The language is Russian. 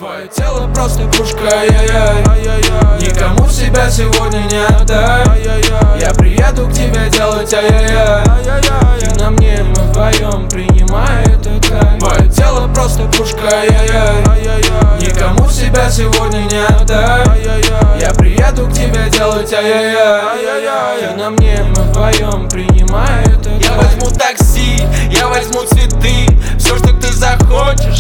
Твое тело просто пушка, ай-яй-яй. Никому себя сегодня не отдай. Я приеду к тебе делать ай-яй-яй. Ты на мне, мы вдвоем, принимай этот кайф. Твое тело просто пушка, ай-яй-яй. Никому себя сегодня не отдай. Я приеду к тебе делать ай-яй-яй. Ты на мне, мы вдвоем, принимай этот кайф. Я возьму такси, я возьму цветы, все, что ты захочешь.